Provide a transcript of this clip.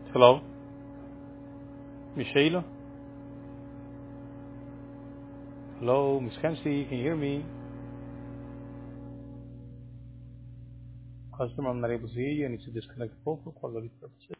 Hello, Miss Shayla. Hello, Miss Kenzie. Can you hear me? Customer, I'm not able to hear you. I need to disconnect the phone for quality purposes.